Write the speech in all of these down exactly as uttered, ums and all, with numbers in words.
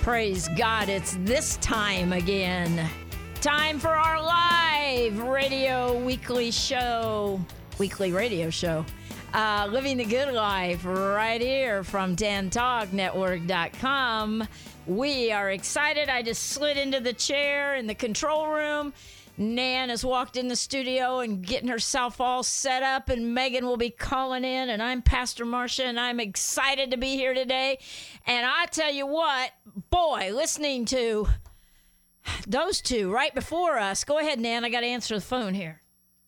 Praise God, it's this time again. Time for our live radio weekly show, weekly radio show, uh, Living the Good Life, right here from tan talk network dot com. We are excited. I just slid into the chair in the control room. Nan has walked in the studio and getting herself all set up, and Megan will be calling in, and I'm Pastor Marcia, and I'm excited to be here today. And I tell you what, boy, listening to those two right before us. Go ahead, Nan. I got to answer the phone here.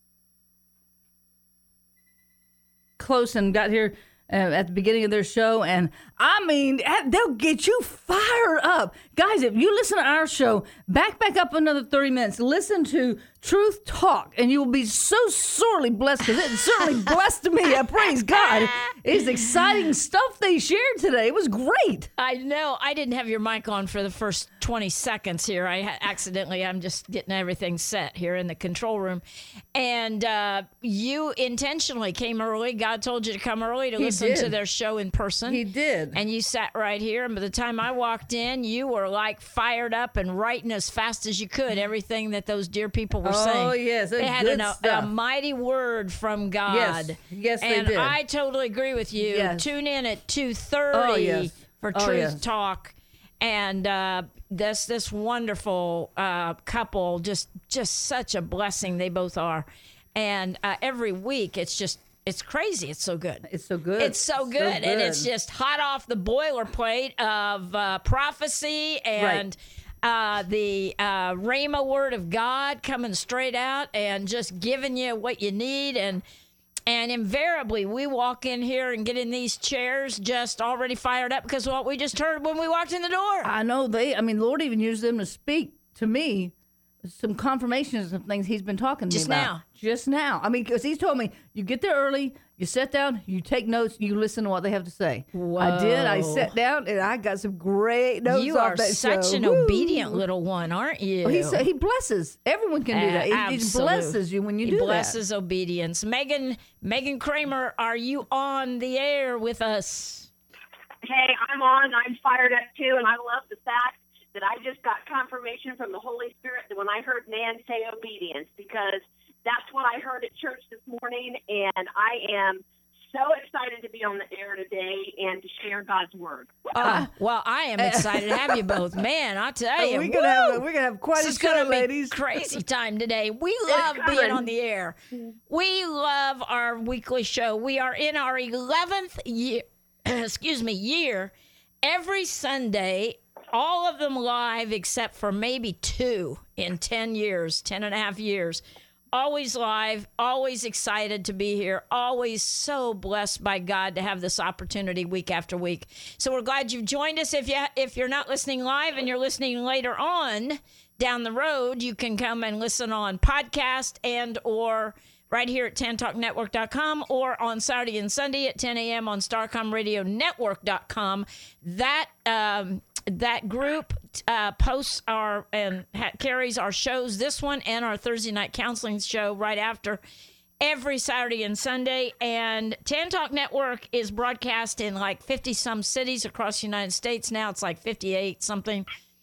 Close and got here uh, at the beginning of their show, and I mean, they'll get you fired up. Guys, if you listen to our show, back back up another thirty minutes, listen to Truth Talk, and you will be so sorely blessed, because it certainly blessed me. I praise God. It's exciting stuff they shared today. It was great. I know. I didn't have your mic on for the first twenty seconds here. I ha- accidentally, I'm just getting everything set here in the control room. And uh, you intentionally came early. God told you to come early to He listen did. to their show in person. He did. And you sat right here. And by the time I walked in, you were like fired up and writing as fast as you could everything that those dear people were Oh, saying. yes, They that's had good an, a, stuff. a mighty word from God. Yes, yes, they and did. I totally agree with you. Yes. Tune in at two thirty Oh, yes. for Oh, Truth yes. Talk. And uh, this this wonderful uh, couple, just just such a blessing they both are. And uh, every week, it's just, it's crazy. It's so good. It's so good. It's so good. And it's just hot off the boilerplate of uh, prophecy and uh, the uh, Rhema word of God coming straight out and just giving you what you need. And and invariably, we walk in here and get in these chairs just already fired up because of what we just heard when we walked in the door. I know they, I mean, Lord even used them to speak to me some confirmations of things he's been talking to Just me about. now. Just now. I mean, because he's told me, you get there early, you sit down, you take notes, you listen to what they have to say. I did. I Whoa. sat down, and I got some great notes You off are that such show. an Woo. obedient little one, aren't you? Well, he said he blesses. Everyone can do that. He, he Absolute. blesses you when you he do blesses obedience. Megan, Megan Kramer, are you on the air with us? Hey, I'm on. I'm fired up, too, and I love the fact that I just got confirmation from the Holy Spirit that when I heard Nan say obedience, because that's what I heard at church this morning, and I am so excited to be on the air today and to share God's word. Uh, well, I am excited to have you both. Man, I tell that. you, We're gonna have woo! we're gonna have quite This a is going show, to be ladies. crazy time today. We love coming. being on the air. We love our weekly show. We are in our eleventh year, excuse me, year. Every Sunday, all of them live except for maybe two in ten years, ten and a half years. Always live, always excited to be here, always so blessed by God to have this opportunity week after week. So we're glad you've joined us. If you if you're not listening live and you're listening later on down the road, you can come and listen on podcast and or right here at tan talk network dot com or on Saturday and Sunday at ten a.m. on starcom radio network dot com. That um, that group uh, posts our and ha- carries our shows, this one and our Thursday night counseling show right after every Saturday and Sunday. And Tan Talk Network is broadcast in like fifty some cities across the United States. Now it's like fifty-eight something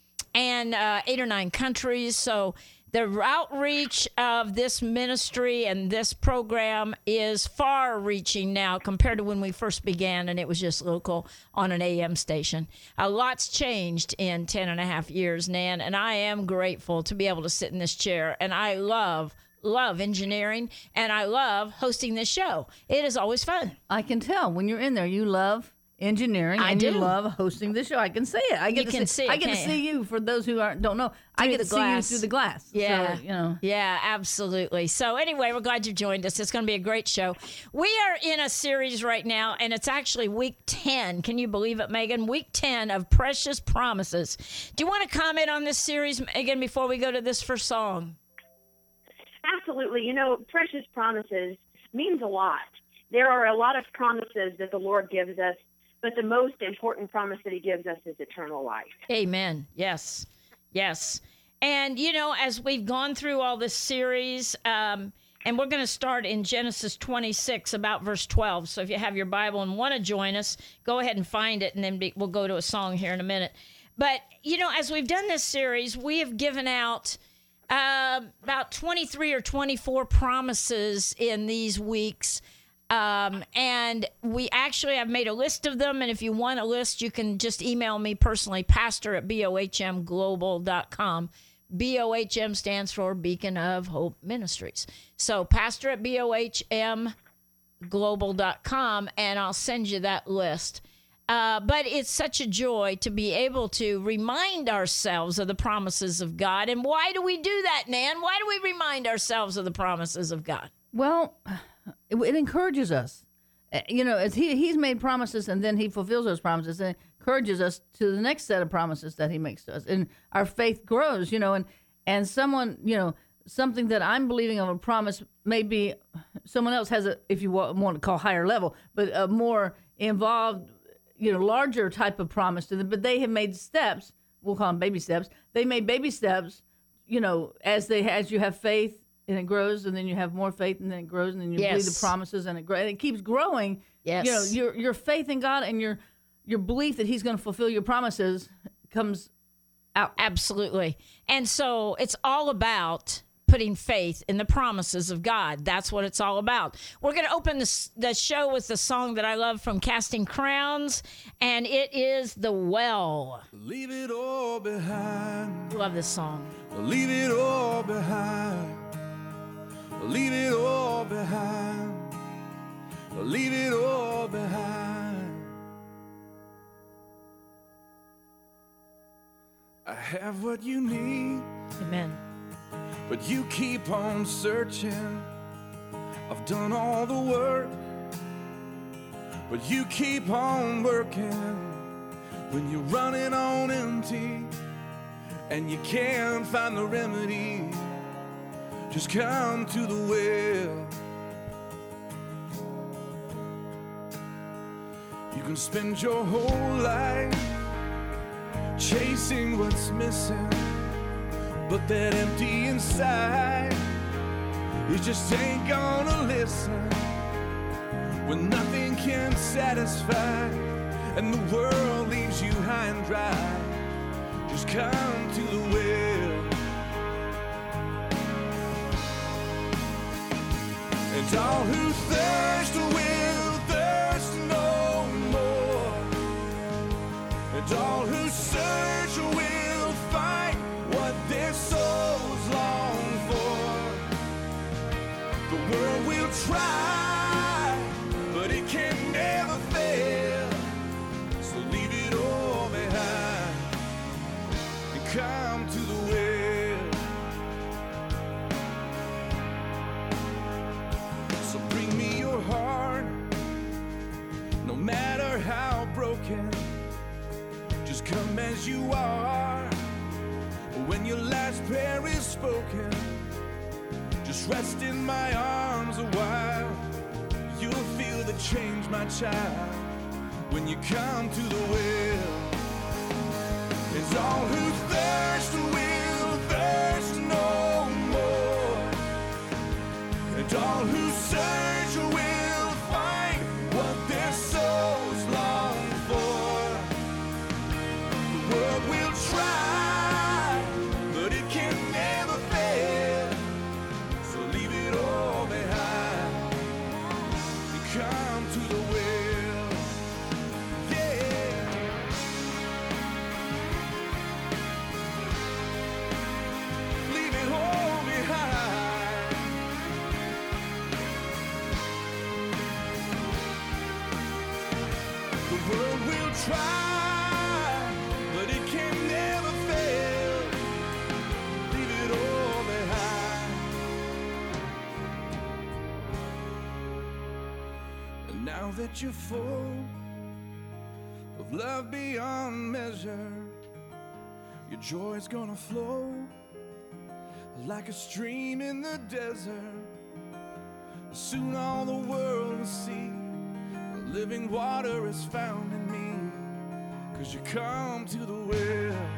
and uh, eight or nine countries. So the outreach of this ministry and this program is far-reaching now compared to when we first began, and it was just local on an A M station. A lot's changed in ten and a half years, Nan, and I am grateful to be able to sit in this chair, and I love, love engineering, and I love hosting this show. It is always fun. I can tell when you're in there, you love engineering I and you do. love hosting the show. I can see it. I get You to can see, see it, I get to can't see you. For those who aren't don't know, I Through get the to glass. see you through the glass. Yeah. So, you know. Yeah, absolutely. So anyway, we're glad you joined us. It's going to be a great show. We are in a series right now, and it's actually week ten. Can you believe it, Megan? Week ten of Precious Promises. Do you want to comment on this series, Megan, before we go to this first song? Absolutely. You know, precious promises means a lot. There are a lot of promises that the Lord gives us, but the most important promise that he gives us is eternal life. Amen. Yes. Yes. And, you know, as we've gone through all this series, um, and we're going to start in Genesis twenty-six, about verse twelve. So if you have your Bible and want to join us, go ahead and find it, and then be, we'll go to a song here in a minute. but, you know, as we've done this series, we have given out uh, about twenty-three or twenty-four promises in these weeks. Um, and we actually have made a list of them. And if you want a list, you can just email me personally, pastor at B O H M global dot com. B O H M stands for Beacon of Hope Ministries. So pastor at B O H M global dot com, and I'll send you that list. Uh, but it's such a joy to be able to remind ourselves of the promises of God. And why do we do that, Nan? Why do we remind ourselves of the promises of God? Well, it, it encourages us. Uh, You know, as he he's made promises and then he fulfills those promises and encourages us to the next set of promises that he makes to us. And our faith grows, you know, and, and someone, you know, something that I'm believing of a promise may be someone else has a, if you wa- want to call higher level, but a more involved, you know, larger type of promise to them. But they have made steps, we'll call them baby steps. They made baby steps, you know, as they as you have faith, and it grows, and then you have more faith, and then it grows, and then you Yes. believe the promises, and it grows, and it keeps growing. Yes. You know, your your faith in God and your your belief that He's going to fulfill your promises comes out. Absolutely. And so it's all about putting faith in the promises of God. That's what it's all about. We're going to open this, the show with the song that I love from Casting Crowns, and it is The Well. Leave it all behind. Love this song. Leave it all behind. Leave it all behind. Leave it all behind. I have what you need, Amen. but you keep on searching. I've done all the work, but you keep on working. When you're running on empty and you can't find the remedy, just come to the well. You can spend your whole life chasing what's missing, but that empty inside, it just ain't gonna listen. When nothing can satisfy and the world leaves you high and dry, just come to the well. And all who thirst will thirst no more. And all who search will find what their souls long for. The world will try, but it can never fail. So leave it all behind and come to the well. So bring me your heart, no matter how broken. Just come as you are. When your last prayer is spoken, just rest in my arms a while. You'll feel the change, my child, when you come to the well. And all who thirst will thirst no more. And all who search will find what their souls long for. The world will try, but it can never fail. So leave it all behind and come to the well. Yeah. Leave it all behind. The world will try, but it can never fail. Leave it all behind. And now that you're full of love beyond measure, your joy's gonna flow like a stream in the desert. Soon all the world will see the living water is found in me, 'cause you come to the well.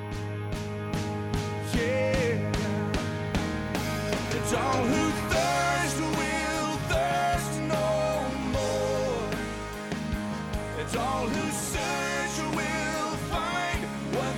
Yeah. It's all who thirst will thirst no more. It's all who search will find what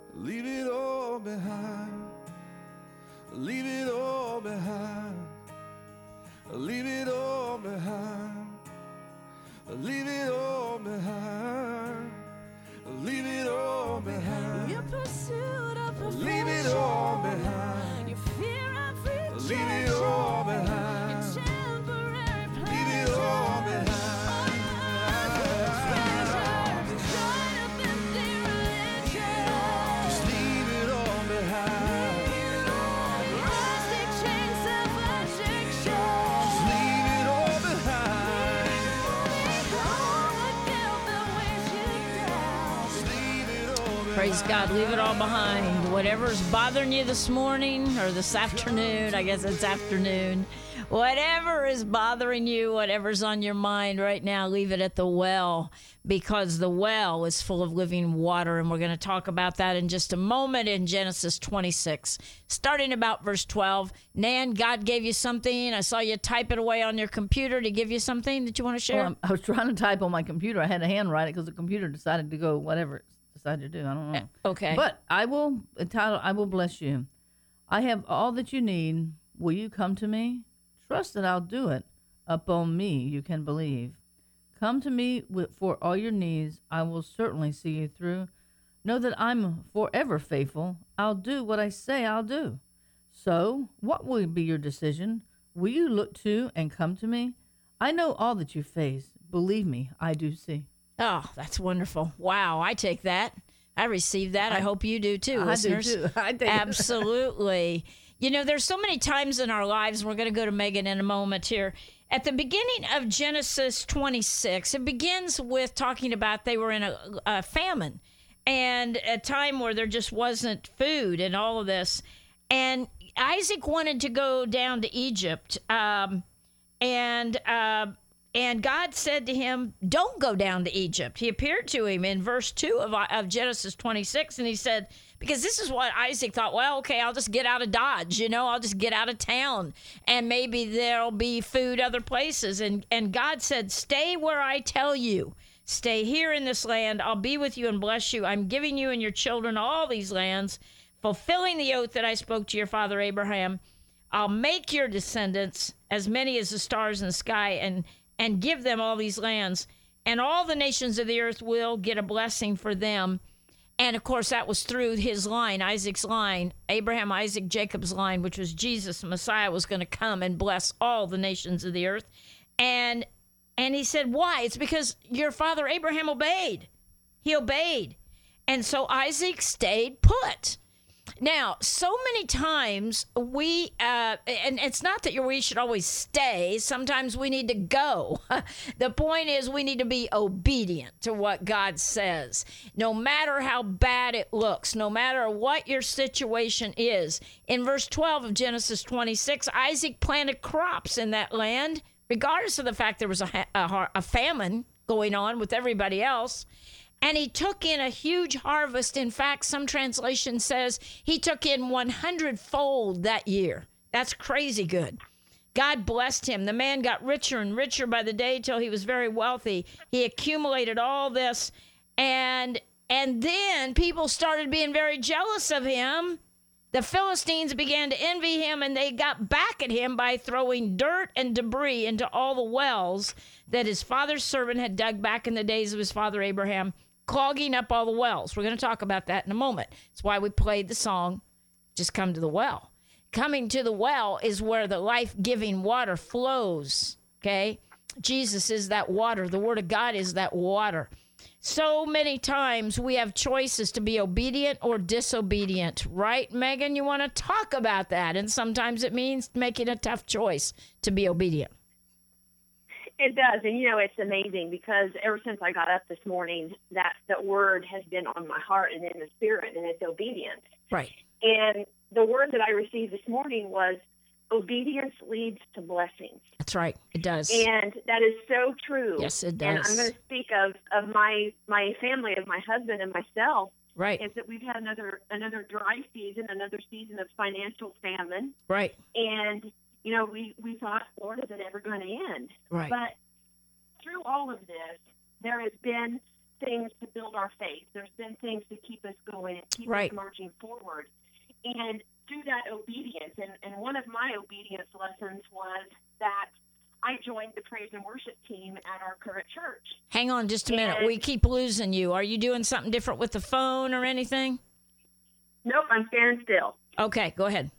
Leave it all behind. Leave it all behind. Leave it all behind. Leave it all behind. Leave it all behind. Your pursuit of perfection. Leave it all behind. Your fear of rejection. Leave it all behind. Your temporary pleasure. Leave it all behind. Just leave it all behind. Plastic chains of addiction. Just leave it all behind. All the guilt that weighs you down. Just leave it all behind. Praise God. Leave it all behind. Whatever's bothering you this morning or this afternoon, I guess it's afternoon. Whatever is bothering you, whatever's on your mind right now, leave it at the well, because the well is full of living water. And we're going to talk about that in just a moment in Genesis twenty-six, starting about verse twelve. Nan, God gave you something. I saw you type it away on your computer to give you something that you want to share. Well, I was trying to type on my computer. I had to handwrite it because the computer decided to go whatever it decided to do. I don't know. Okay. But I will entitle. I will bless you. I have all that you need. Will you come to me? Trust that I'll do it. Upon me you can believe. Come to me with, for all your needs. I will certainly see you through. Know that I'm forever faithful. I'll do what I say I'll do. So, what will be your decision? Will you look to and come to me? I know all that you face. Believe me, I do see. Oh, that's wonderful. Wow, I take that. I receive that. I, I hope you do too, I listeners. do too. I take it. Absolutely. You know, there's so many times in our lives, and we're going to go to Megan in a moment here. At the beginning of Genesis twenty-six, it begins with talking about they were in a, a famine and a time where there just wasn't food and all of this. And Isaac wanted to go down to Egypt, um, and uh, and God said to him, don't go down to Egypt. He appeared to him in verse two of, of Genesis twenty-six, and he said, because this is what Isaac thought, well, okay, I'll just get out of Dodge, you know, I'll just get out of town, and maybe there'll be food other places. And, and God said, stay where I tell you. Stay here in this land. I'll be with you and bless you. I'm giving you and your children all these lands, fulfilling the oath that I spoke to your father Abraham. I'll make your descendants as many as the stars in the sky, and, and give them all these lands. And all the nations of the earth will get a blessing for them. And, of course, that was through his line, Isaac's line, Abraham, Isaac, Jacob's line, which was Jesus. The Messiah was going to come and bless all the nations of the earth. And and he said, why? It's because your father Abraham obeyed. He obeyed. And so Isaac stayed put. Now, so many times we, uh, and it's not that we should always stay. Sometimes we need to go. The point is we need to be obedient to what God says. No matter how bad it looks, no matter what your situation is. In verse twelve of Genesis twenty-six, Isaac planted crops in that land, regardless of the fact there was a, a, a famine going on with everybody else. And he took in a huge harvest. In fact, some translation says he took in one hundred fold that year. That's crazy good. God blessed him. The man got richer and richer by the day till he was very wealthy. He accumulated all this. And, and then people started being very jealous of him. The Philistines began to envy him, and they got back at him by throwing dirt and debris into all the wells that his father's servant had dug back in the days of his father Abraham, clogging up all the wells. We're going to talk about that in a moment. That's why we played the song, Just Come to the Well. Coming to the well is where the life-giving water flows, okay? Jesus is that water. The Word of God is that water. So many times we have choices to be obedient or disobedient, right, Megan? You want to talk about that, and sometimes it means making a tough choice to be obedient. It does, and you know, it's amazing because ever since I got up this morning, that, that word has been on my heart and in the spirit, and it's obedience. Right. And the word that I received this morning was obedience leads to blessings. That's right. It does. And that is so true. Yes, it does. And I'm going to speak of, of my, my family, of my husband and myself. Right. Is that we've had another another dry season, another season of financial famine. Right. And, you know, we, we thought, Lord, is it ever going to end? Right. But through all of this, there has been things to build our faith. There's been things to keep us going and keep Right. us marching forward. And through that obedience, and, and one of my obedience lessons was that I joined the praise and worship team at our current church. Hang on just a minute. And- We keep losing you. Are you doing something different with the phone or anything? Nope, I'm standing still. Okay, go ahead.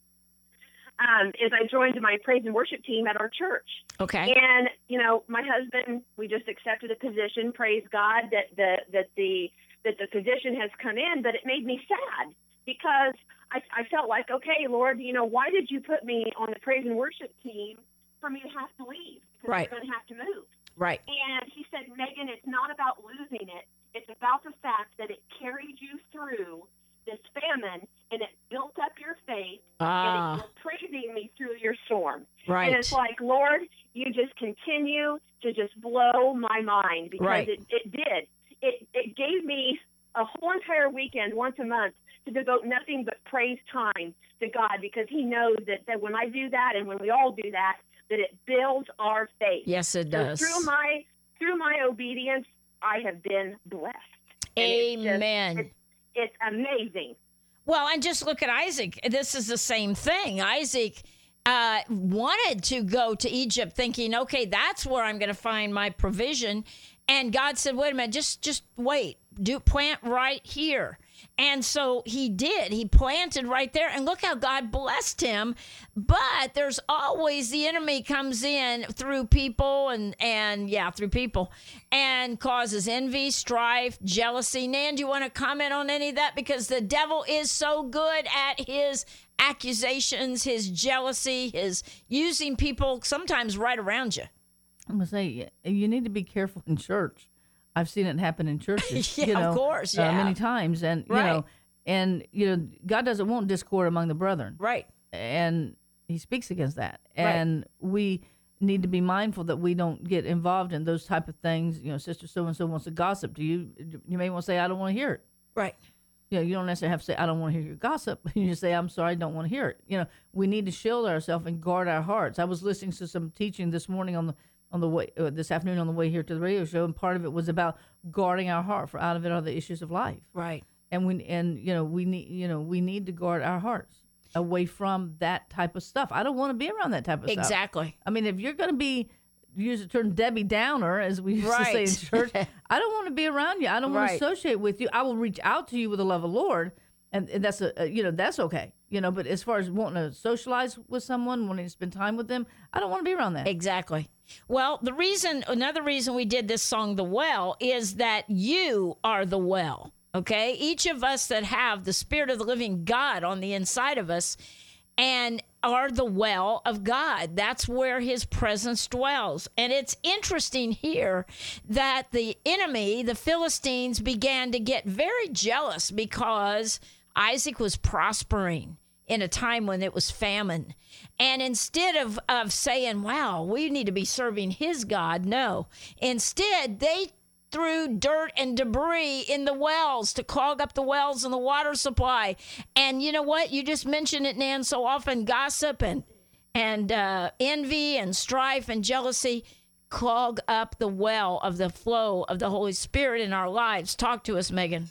Um, is I joined my praise and worship team at our church. Okay. And, you know, my husband, we just accepted a position. Praise God that the that the that the position has come in, but it made me sad because I, I felt like, okay, Lord, you know, why did you put me on the praise and worship team for me to have to leave? Because Right. we're going to have to move. Right. And he said, Megan, it's not about losing it. It's about the fact that it carried you through this famine and it built up your faith Ah. and you're praising me through your storm. Right. And it's like, Lord, you just continue to just blow my mind because Right. it, it did. It, it gave me a whole entire weekend once a month to devote nothing but praise time to God because he knows that, that when I do that and when we all do that, that it builds our faith. Yes, it So does. through my through my obedience, I have been blessed. And it's just- Amen. It's, it's amazing. Well, and just look at Isaac. This is the same thing. Isaac uh, wanted to go to Egypt thinking, okay, that's where I'm going to find my provision. And God said, wait a minute, just just wait. Do plant right here. And so he did. He planted right there. And look how God blessed him. But there's always the enemy comes in through people and, and yeah, through people and causes envy, strife, jealousy. Nan, do you want to comment on any of that? Because the devil is so good at his accusations, his jealousy, his using people sometimes right around you. I'm gonna say you need to be careful in church. I've seen it happen in churches. Yeah, you know, of course, uh, yeah. many times, and you Right. know, and you know, God doesn't want discord among the brethren, Right. and He speaks against that. Right. And we need to be mindful that we don't get involved in those type of things. You know, sister so and so wants to gossip to you. You may want to say, "I don't want to hear it." Right. You know, you don't necessarily have to say, "I don't want to hear your gossip." You just say, "I'm sorry, I don't want to hear it." You know, we need to shield ourselves and guard our hearts. I was listening to some teaching this morning on the on the way uh, this afternoon on the way here to the radio show, and part of it was about guarding our heart, for out of it are the issues of life. Right. And we and you know we need you know we need to guard our hearts away from that type of stuff. I don't want to be around that type of stuff. Exactly. I mean, if you're going to be use the term Debbie Downer, as we used to say Right. in church, I don't want to be around you. I don't want Right. to associate with you. I will reach out to you with the love of the Lord, and, and that's a, a you know that's okay. You know, but as far as wanting to socialize with someone, wanting to spend time with them, I don't want to be around that. Exactly. Well, the reason, another reason we did this song, The Well, is that you are the well, okay? Each of us that have the Spirit of the living God on the inside of us and are the well of God. That's where his presence dwells. And it's interesting here that the enemy, the Philistines, began to get very jealous because Isaac was prospering in a time when it was famine. And instead of, of saying, wow, we need to be serving his God, no. Instead, they threw dirt and debris in the wells to clog up the wells and the water supply. And you know what? You just mentioned it, Nan, so often gossip and, and uh, envy and strife and jealousy clog up the well of the flow of the Holy Spirit in our lives. Talk to us, Megan.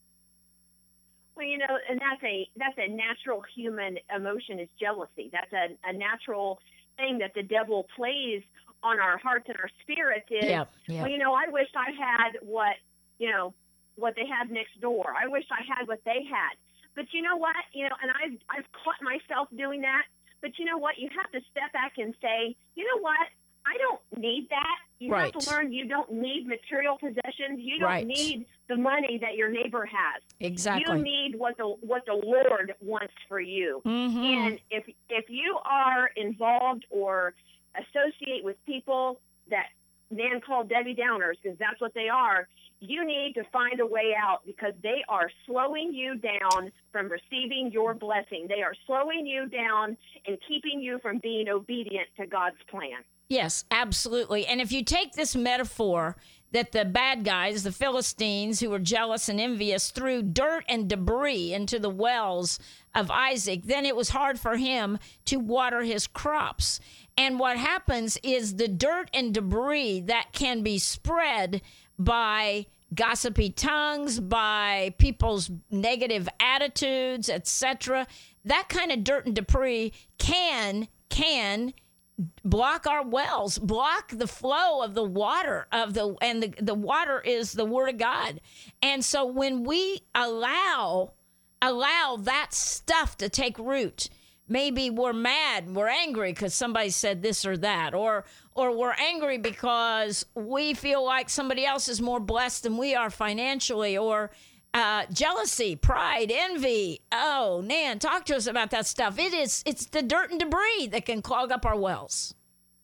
Well, you know, and that's a that's a natural human emotion is jealousy. That's a, a natural thing that the devil plays on our hearts and our spirits is, Yeah, yeah. well, you know, I wish I had what, you know, what they have next door. I wish I had what they had. But you know what? You know, and I've, I've caught myself doing that. But you know what? You have to step back and say, you know what? I don't need that. You Right. have to learn you don't need material possessions. You don't Right. need the money that your neighbor has. Exactly. You need what the what the Lord wants for you. Mhm. And if if you are involved or associate with people that Nan called Debbie Downers, because that's what they are, you need to find a way out because they are slowing you down from receiving your blessing. They are slowing you down and keeping you from being obedient to God's plan. Yes, absolutely. And if you take this metaphor that the bad guys, the Philistines who were jealous and envious, threw dirt and debris into the wells of Isaac, then it was hard for him to water his crops. And what happens is the dirt and debris that can be spread by gossipy tongues, by people's negative attitudes, et cetera. That kind of dirt and debris can can block our wells, block the flow of the water of the and the, the water is the word of God. And so when we allow allow that stuff to take root, maybe we're mad, we're angry because somebody said this or that, or or we're angry because we feel like somebody else is more blessed than we are financially, or uh, jealousy, pride, envy. Oh, Nan, talk to us about that stuff. It is, it's the dirt and debris that can clog up our wells.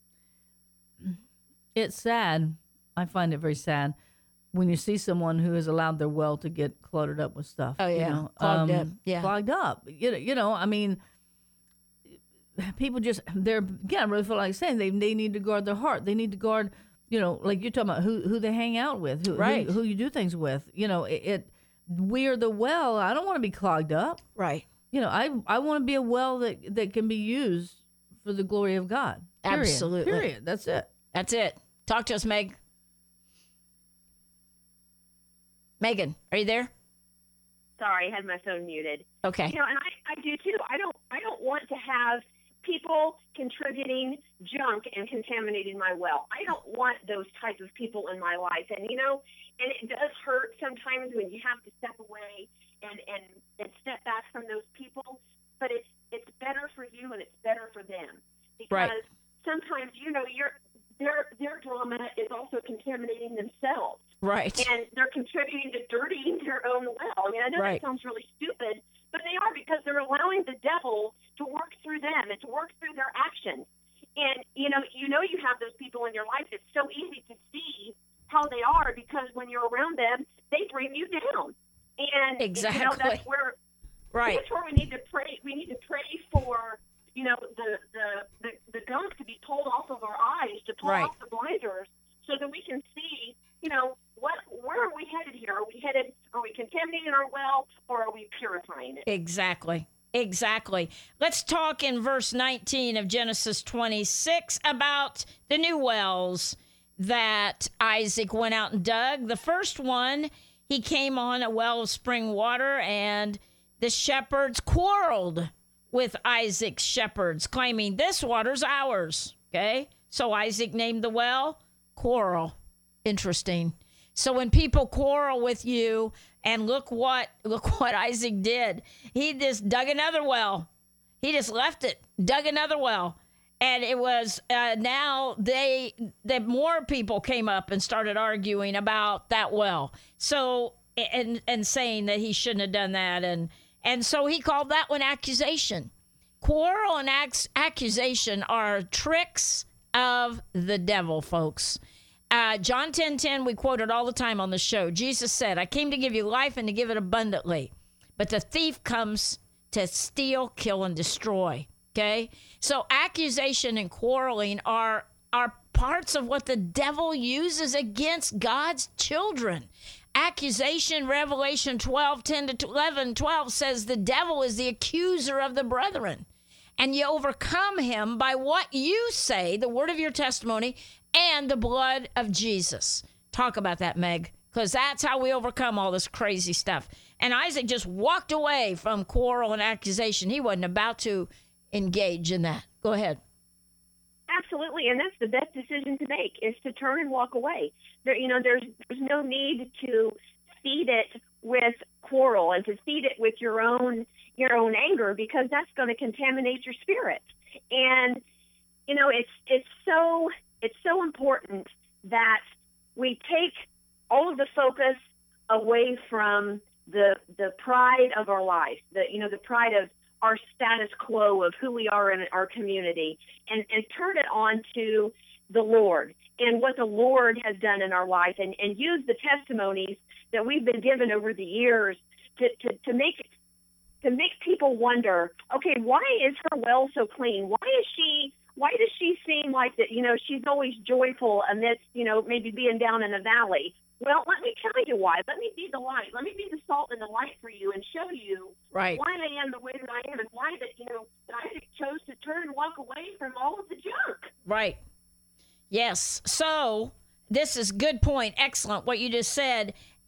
It's sad. I find it very sad when you see someone who has allowed their well to get cluttered up with stuff. Oh, yeah. You know, Clogged up. Yeah. Clogged up. You know, you know, I mean, people just, they're, again, I really feel like saying they, they need to guard their heart. They need to guard, you know, like you're talking about who, who they hang out with, who, Right. who, who you do things with. You know, it, it we're the well. I don't want to be clogged up. Right. You know, I, I want to be a well that, that can be used for the glory of God. Period. Absolutely. Period. That's it. That's it. Talk to us, Meg. Megan, are you there? Sorry, I had my phone muted. Okay. You know, and I, I do too. I don't I don't want to have people contributing junk and contaminating my well. I don't want those type of people in my life. And you know, and it does hurt sometimes when you have to step away and, and, and step back from those people. But it's it's better for you and it's better for them. Because Right. sometimes, you know, you're their their drama is also contaminating themselves. Right. And they're contributing to dirtying their own well. I mean, I know Right. that sounds really stupid, but they are, because they're allowing the devil to work through them and to work through their actions. And, you know, you know you have those people in your life. It's so easy to see how they are, because when you're around them, they bring you down. And, Exactly. you know, that's where, Right. that's where we need to pray. We need to pray for, you know, the, the, the, the gunk to be pulled off of our eyes, to pull Right. off the blinders, so that we can see, you know, what, where are we headed here? Are we headed, are we contaminating our well, or are we purifying it? Exactly. Exactly. Let's talk in verse nineteen of Genesis twenty-six about the new wells that Isaac went out and dug. The first one, he came on a well of spring water, and the shepherds quarreled with Isaac's shepherds, claiming this water's ours. Okay? So Isaac named the well Quarrel. Interesting. So when people quarrel with you, and look what look what Isaac did. He just dug another well. He just left it, dug another well. And it was uh, now they that more people came up and started arguing about that well. So and and saying that he shouldn't have done that, and and so he called that one accusation. Quarrel and ac- accusation are tricks of the devil, folks. Uh, John ten ten, we quote it all the time on the show. Jesus said, I came to give you life and to give it abundantly. But the thief comes to steal, kill, and destroy. Okay? So accusation and quarreling are, are parts of what the devil uses against God's children. Accusation, Revelation twelve, ten to eleven, twelve says the devil is the accuser of the brethren. And you overcome him by what you say, the word of your testimony, and the blood of Jesus. Talk about that, Meg, because that's how we overcome all this crazy stuff. And Isaac just walked away from quarrel and accusation. He wasn't about to engage in that. Go ahead. Absolutely, and that's the best decision to make, is to turn and walk away. There, you know, there's there's no need to feed it with quarrel and to feed it with your own your own anger, because that's going to contaminate your spirit. And you know, it's it's so it's so important that we take all of the focus away from the the pride of our life, the you know the pride of our status quo of who we are in our community, and, and turn it on to the Lord and what the Lord has done in our life, and, and use the testimonies that we've been given over the years to, to, to make to make people wonder, okay, why is her well so clean? Why is she why does she seem like that, you know, she's always joyful amidst, you know, maybe being down in a valley? Well, let me tell you why. Let me be the light. Let me be the salt and the light for you, and show you Right. why I am the way that I am, and why that, you know, that I chose to turn and walk away from all of the junk. Right. Yes. So this is good point. Excellent what you just said.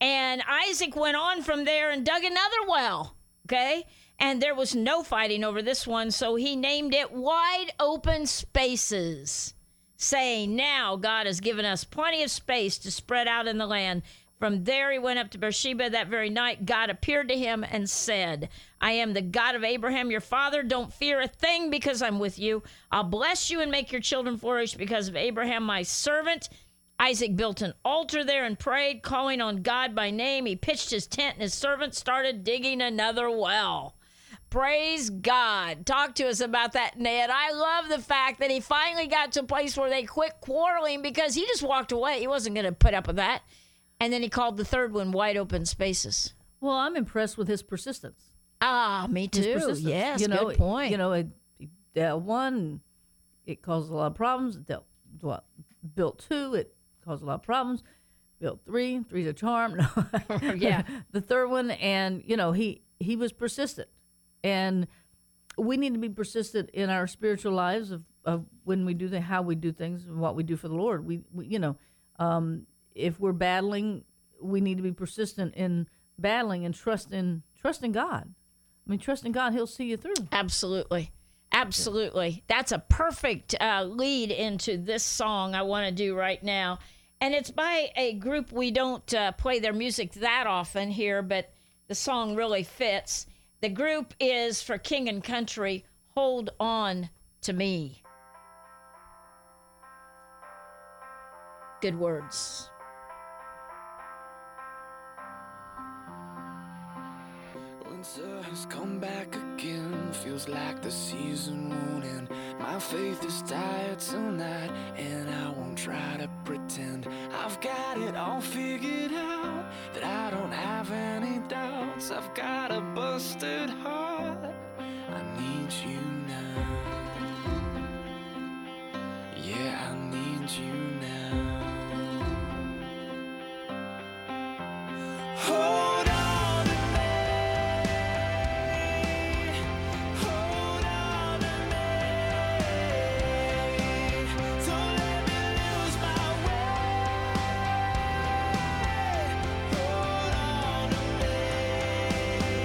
And Isaac went on from there and dug another well, okay? And there was no fighting over this one, so he named it Wide Open Spaces, saying, now God has given us plenty of space to spread out in the land. From there he went up to Beersheba. That very night God appeared to him and said, I am the God of Abraham your father. Don't fear a thing because I'm with you. I'll bless you and make your children flourish because of Abraham my servant. Isaac built an altar there and prayed, calling on God by name. He pitched his tent and his servant started digging another well. Praise God. Talk to us about that, Ned. I love the fact that he finally got to a place where they quit quarreling because he just walked away. He wasn't going to put up with that. And then he called the third one Wide Open Spaces. Well, I'm impressed with his persistence. Ah, me His too. persistence. Yes, you know, good point. You know, it, it dealt one, it caused a lot of problems. It dealt, what, built two, it caused a lot of problems. Built three, three's a charm. No. Yeah. The third one, and, you know, he, he was persistent. And we need to be persistent in our spiritual lives of, of when we do the, how we do things and what we do for the Lord. We, we you know, um, if we're battling, we need to be persistent in battling and trust in, trust in God. I mean, trust in God, he'll see you through. Absolutely. Absolutely. That's a perfect uh, lead into this song I want to do right now. And it's by a group we don't uh, play their music that often here, but the song really fits. The group is for King and Country, Hold On to Me. Good words. Winter has come back again. Feels like the season won't end. My faith is tired tonight, and I won't try to pretend I've got it all figured out, that I don't have any doubts. I've got a busted heart. I need you now. Yeah, I need you now. Hold on to me. Hold on to me. Don't let me lose my way. Hold on to me.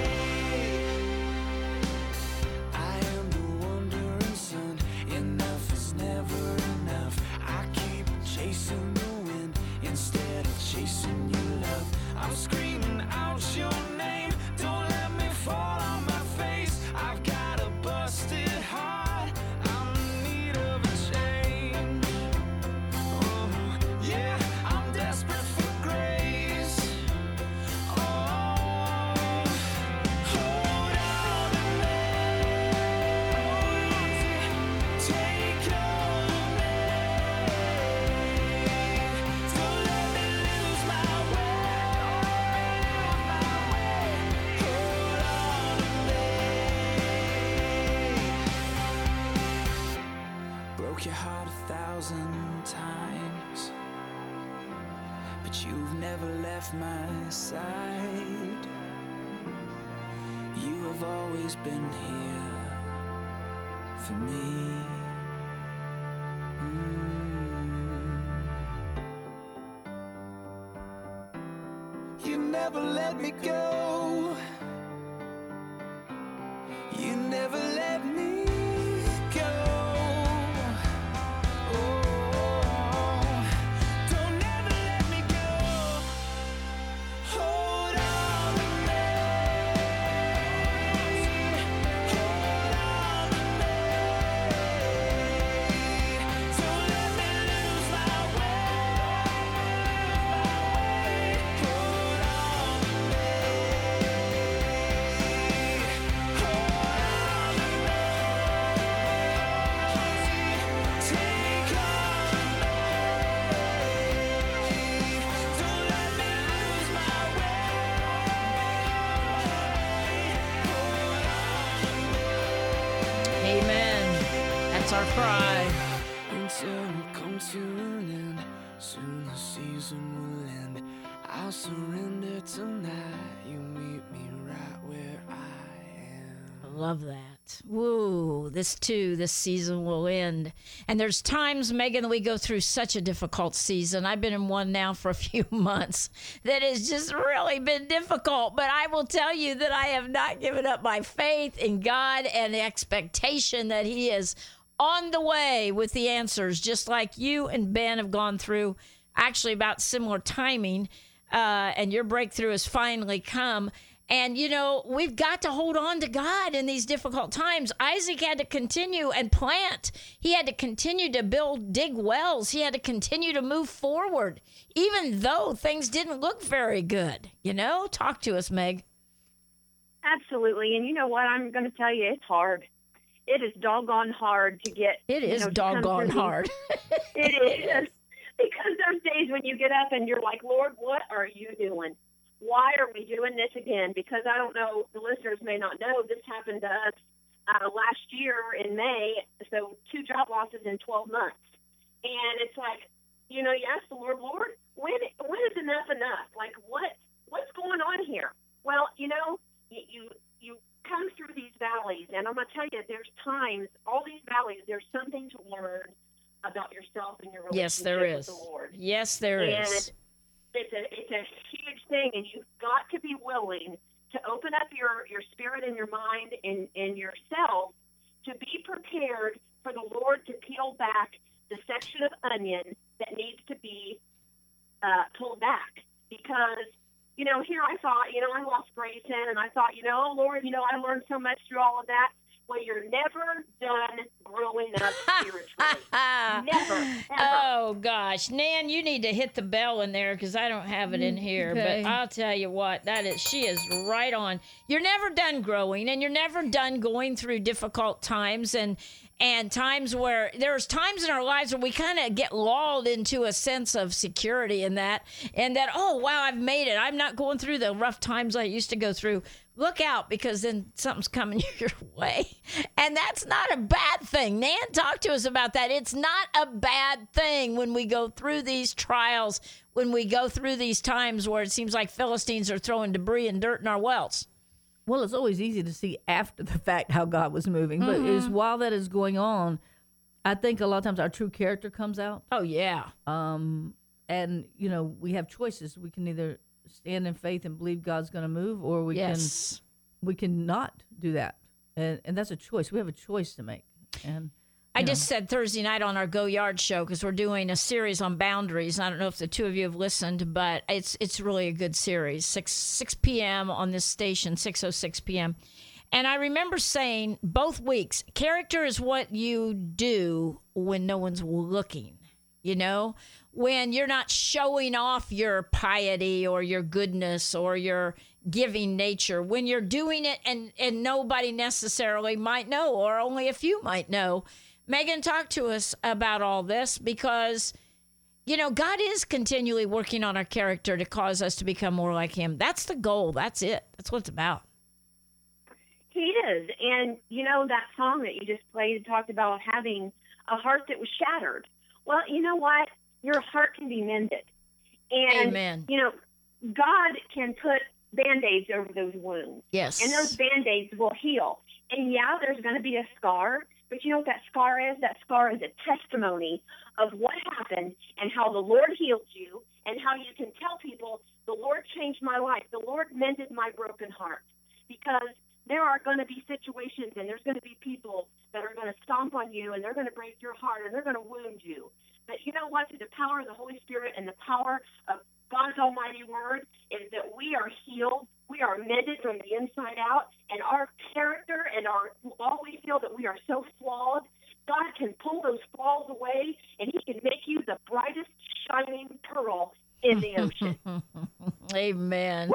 I am the wandering son. Enough is never enough. I keep chasing the wind instead of chasing your love. I'm screaming out your name. Don't let me fall on my face. I've got a busted heart. I'm in need of a change. Oh, yeah, I'm desperate for grace. Oh, hold on to me. Take hold of me. Don't let me lose my way. Hold on to me. Broke your heart a thousand times, but you've never left my side. You have always been here for me. Mm. You never let me go. You never let me go. Oh, don't ever let me go. Hold on to me. Hold on to me. Don't let me lose my way. Hold on to me. Hold on to me. Take hold of me. Don't let me lose my way. Amen. That's our cry. Winter will come to an end. Soon the season will end. I'll surrender tonight. You meet me right where I am. love that. Woo, this too, this season will end. And there's times, Megan, that we go through such a difficult season. I've been in one now for a few months that has just really been difficult. But I will tell you that I have not given up my faith in God and the expectation that He is on the way with the answers, just like you and Ben have gone through actually about similar timing. Uh, and your breakthrough has finally come. And, you know, we've got to hold on to God in these difficult times. Isaac had to continue and plant. He had to continue to build, dig wells. He had to continue to move forward, even though things didn't look very good. You know, talk to us, Meg. Absolutely. And you know what? I'm going to tell you, it's hard. It is doggone hard to get. It is you know, to come doggone through hard. these- It is. Because there's days when you get up and you're like, Lord, what are you doing? Why are we doing this again? Because I don't know, the listeners may not know, this happened to us uh, last year in May, so two job losses in twelve months. And it's like, you know, you ask the Lord, Lord, when when is enough enough? Like, what what's going on here? Well, you know, you you, you come through these valleys, and I'm going to tell you, there's times, all these valleys, there's something to learn about yourself and your relationship Yes, there with is. the Lord. Yes, there And is. It's a it's a huge thing, and you've got to be willing to open up your, your spirit and your mind and, and yourself to be prepared for the Lord to peel back the section of onion that needs to be uh, pulled back. Because, you know, here I thought, you know, I lost Grayson, and I thought, you know, Lord, you know, I learned so much through all of that. Well, you're never done growing up spiritually. Never, ever. Oh, gosh. Nan, you need to hit the bell in there because I don't have it in here. Okay. But I'll tell you what, that is, she is right on. You're never done growing, and you're never done going through difficult times and and times where there's times in our lives where we kind of get lulled into a sense of security in that, and that, oh, wow, I've made it. I'm not going through the rough times I used to go through. Look out, because then something's coming your way. And that's not a bad thing. Nan, talk to us about that. It's not a bad thing when we go through these trials, when we go through these times where it seems like Philistines are throwing debris and dirt in our wells. Well, it's always easy to see after the fact how God was moving, but Mm-hmm. it is while that is going on, I think a lot of times our true character comes out. Oh, yeah. Um, and, you know, we have choices. We can either stand in faith and believe God's going to move, or we Yes. can we can not do that. And and that's a choice. We have a choice to make. And I you know. just said Thursday night on our Go Yard show, because we're doing a series on boundaries. I don't know if the two of you have listened, but it's it's really a good series. six six p.m. on this station, six oh six p.m. And I remember saying both weeks, character is what you do when no one's looking. You know, when you're not showing off your piety or your goodness or your giving nature, when you're doing it and, and nobody necessarily might know, or only a few might know. Megan, talk to us about all this, because, you know, God is continually working on our character to cause us to become more like Him. That's the goal. That's it. That's what it's about. He is. And, you know, that song that you just played talked about having a heart that was shattered. Well, you know what? Your heart can be mended. And, Amen. you know, God can put Band-Aids over those wounds. Yes. And those Band-Aids will heal. And, yeah, there's going to be a scar. But you know what that scar is? That scar is a testimony of what happened and how the Lord healed you, and how you can tell people, the Lord changed my life. The Lord mended my broken heart. Because there are going to be situations, and there's going to be people that are going to stomp on you, and they're going to break your heart, and they're going to wound you. But you know what? Through the power of the Holy Spirit and the power of God's almighty word is that we are healed. We are mended from the inside out, and our character and our all we feel that we are so flawed, God can pull those flaws away, and He can make you the brightest shining pearl in the ocean. Amen.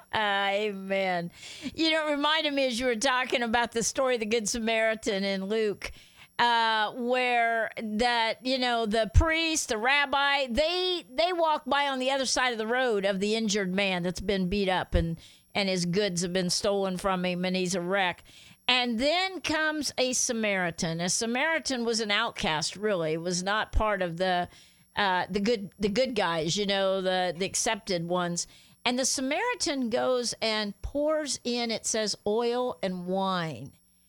Amen. You know, it reminded me as you were talking about the story of the Good Samaritan in Luke, uh, where that, you know, the priest, the rabbi, they they walk by on the other side of the road of the injured man that's been beat up and, and his goods have been stolen from him and he's a wreck. And then comes a Samaritan. A Samaritan was an outcast, really, was not part of the uh, the good the good guys, you know, the, the accepted ones. And the Samaritan goes and pours in, it says, oil and wine.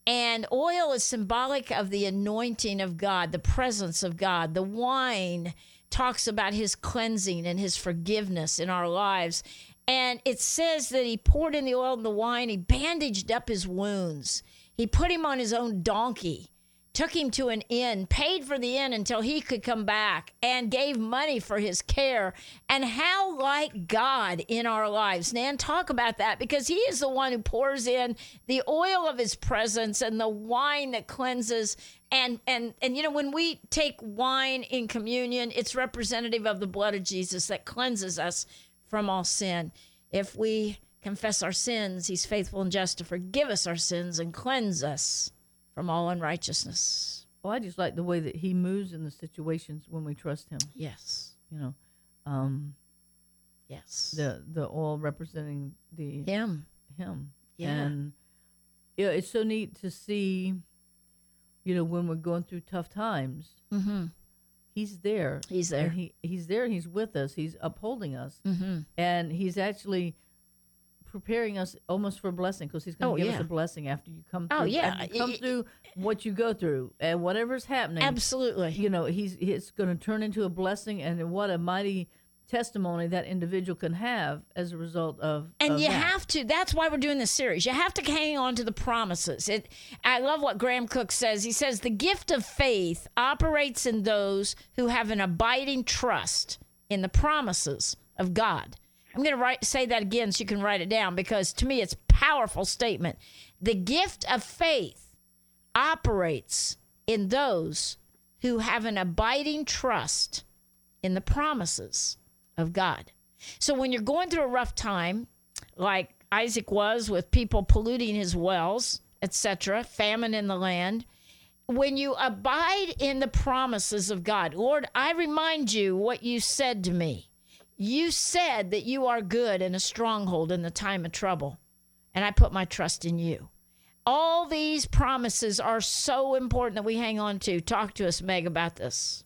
And oil is symbolic of the anointing of God, the presence of God. The wine talks about his cleansing and his forgiveness in our lives. And it says that he poured in the oil and the wine. He bandaged up his wounds. He put him on his own donkey, took him to an inn, paid for the inn until he could come back, and gave money for his care. And how like God in our lives. Nan, talk about that, because he is the one who pours in the oil of his presence and the wine that cleanses. And, and, and you know, when we take wine in communion, it's representative of the blood of Jesus that cleanses us from all sin. If we confess our sins, he's faithful and just to forgive us our sins and cleanse us from all unrighteousness. Well, I just like the way that he moves in the situations when we trust him. Yes. You know, um, Yes. the the oil representing the Him. him. Yeah. And yeah, it's so neat to see, you know, when we're going through tough times, Mm-hmm. he's there. He's there. And he, he's there and he's with us. He's upholding us. Mm-hmm. And he's actually preparing us almost for a blessing, because he's going to Oh, give yeah. us a blessing after you come through. Oh, yeah. After you come It- through what you go through and whatever's happening. Absolutely. You know, he's it's going to turn into a blessing, and what a mighty testimony that individual can have as a result of And of you that. have to, that's why we're doing this series. You have to hang on to the promises. It, I love what Graham Cook says. He says, the gift of faith operates in those who have an abiding trust in the promises of God. I'm going to write, say that again so you can write it down, because to me it's a powerful statement. The gift of faith operates in those who have an abiding trust in the promises of God. So when you're going through a rough time, like Isaac was with people polluting his wells, et cetera, famine in the land, when you abide in the promises of God, Lord, I remind you what you said to me. You said that you are good and a stronghold in the time of trouble, and I put my trust in you. All these promises are so important that we hang on to. Talk to us, Meg, about this.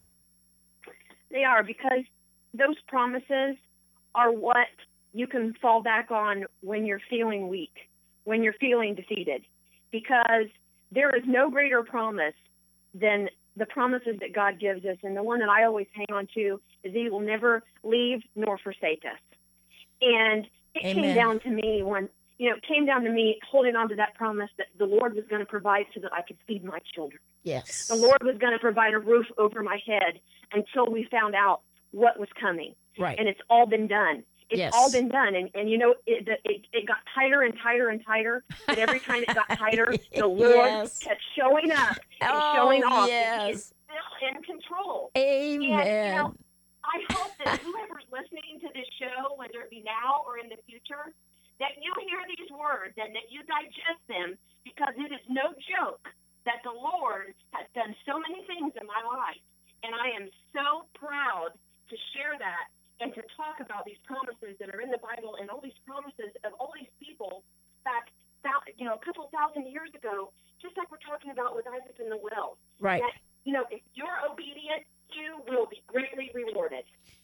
They are, because those promises are what you can fall back on when you're feeling weak, when you're feeling defeated, because there is no greater promise than the promises that God gives us. And the one that I always hang on to is he will never leave nor forsake us. And it Amen. came down to me when, you know, it came down to me holding on to that promise that the Lord was going to provide so that I could feed my children. Yes. The Lord was going to provide a roof over my head until we found out what was coming. Right. And it's all been done. It's Yes. all been done. And, and you know, it, it, it got tighter and tighter and tighter. But every time it got tighter, the Lord Yes. kept showing up and Oh, showing off yes. that he is still in control. Amen. And, you know, I hope that whoever's listening to this show, whether it be now or in the future, that you hear these words and that you digest them, because it is no joke that the Lord has done so many things in my life. And I am so proud to share that and to talk about these promises that are in the Bible and all these promises of all these people back, you know, a couple thousand years ago, just like we're talking about with Isaac and the well. Right. That, you know, if you're obedient, you will be greatly rewarded.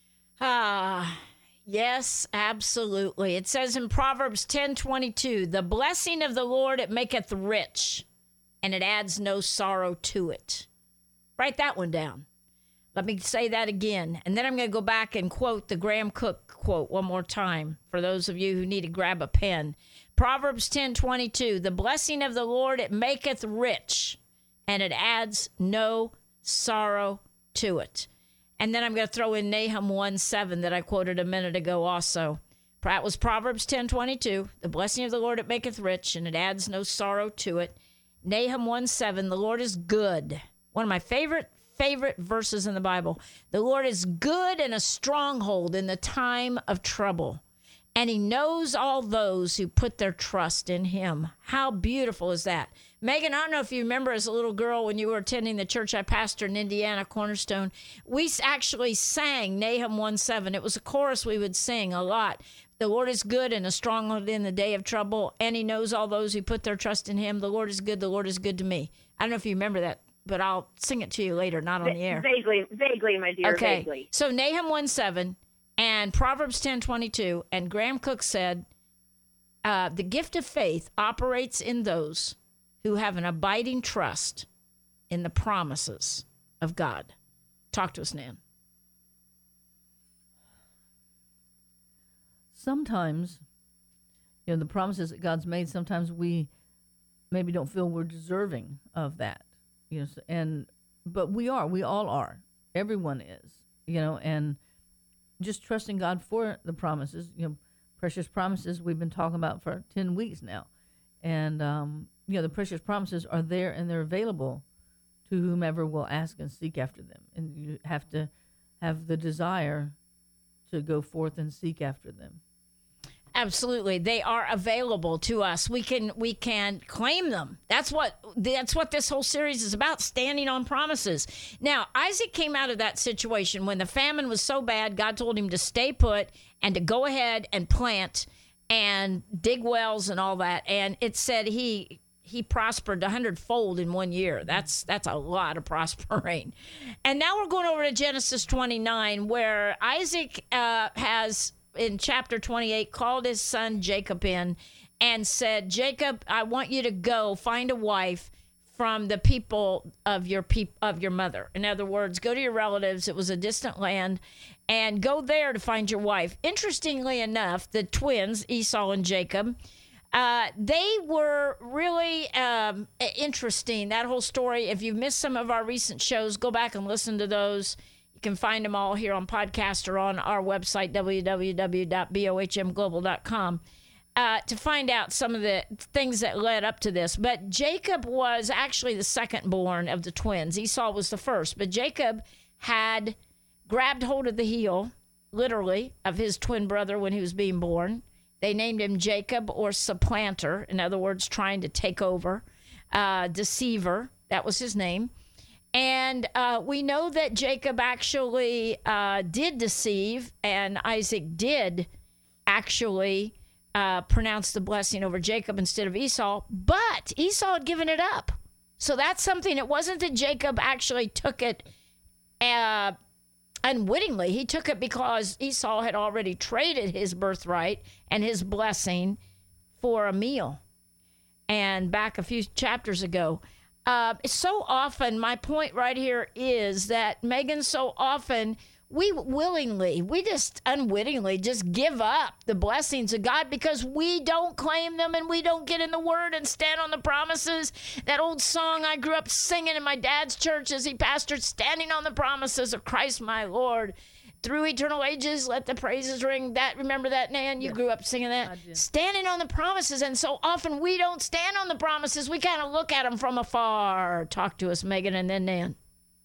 Ah, yes, absolutely. It says in Proverbs ten twenty-two, the blessing of the Lord, it maketh rich, and it adds no sorrow to it. Write that one down. Let me say that again. And then I'm going to go back and quote the Graham Cook quote one more time for those of you who need to grab a pen. Proverbs ten twenty-two, the blessing of the Lord, it maketh rich, and it adds no sorrow to it. And then I'm going to throw in Nahum one seven that I quoted a minute ago also. That was Proverbs ten twenty-two, the blessing of the Lord, it maketh rich, and it adds no sorrow to it. Nahum one seven, the Lord is good. One of my favorite favorite verses in the Bible. The Lord is good and a stronghold in the time of trouble, and he knows all those who put their trust in him. How beautiful is that? Megan, I don't know if you remember as a little girl when you were attending the church I pastored in Indiana, Cornerstone, we actually sang Nahum one seven. It was a chorus we would sing a lot. The Lord is good and a stronghold in the day of trouble, and he knows all those who put their trust in him. The Lord is good. The Lord is good to me. I don't know if you remember that, but I'll sing it to you later, not on the air. Vaguely, vaguely, my dear, Okay, vaguely. so Nahum one seven and Proverbs ten twenty-two, and Graham Cook said, uh, the gift of faith operates in those who have an abiding trust in the promises of God. Talk to us, Nan. Sometimes, you know, the promises that God's made, sometimes we maybe don't feel we're deserving of that. You know, and but we are. We all are. Everyone is. You know, and just trusting God for the promises. You know, precious promises we've been talking about for ten weeks now, and um, you know, the precious promises are there and they're available to whomever will ask and seek after them. And you have to have the desire to go forth and seek after them. Absolutely. They are available to us. We can we can claim them. That's what that's what this whole series is about, standing on promises. Now, Isaac came out of that situation when the famine was so bad, God told him to stay put and to go ahead and plant and dig wells and all that. And it said he he prospered a hundredfold in one year. That's that's a lot of prospering. And now we're going over to Genesis twenty-nine, where Isaac uh, has, in chapter twenty-eight, called his son Jacob in and said, Jacob, I want you to go find a wife from the people of your peop- of your mother. In other words, go to your relatives. It was a distant land, and go there to find your wife. Interestingly enough, the twins, Esau and Jacob, uh, they were really um, interesting. That whole story, if you've missed some of our recent shows, go back and listen to those. You can find them all here on podcast or on our website, w w w dot bohm global dot com, uh, to find out some of the things that led up to this. But Jacob was actually the second born of the twins. Esau was the first. But Jacob had grabbed hold of the heel, literally, of his twin brother when he was being born. They named him Jacob, or supplanter, in other words, trying to take over, uh, deceiver. That was his name. And uh, we know that Jacob actually uh, did deceive, and Isaac did actually uh, pronounce the blessing over Jacob instead of Esau, but Esau had given it up. So that's something. It wasn't that Jacob actually took it uh, unwittingly. He took it because Esau had already traded his birthright and his blessing for a meal. And back a few chapters ago, Uh, so often, my point right here is that, Megan, so often we willingly, we just unwittingly just give up the blessings of God because we don't claim them and we don't get in the Word and stand on the promises. That old song I grew up singing in my dad's church as he pastored, standing on the promises of Christ my Lord. Through eternal ages, let the praises ring. That, remember that, Nan? You Yes, grew up singing that? I did. Standing on the promises. And so often we don't stand on the promises. We kind of look at them from afar. Talk to us, Megan, and then Nan.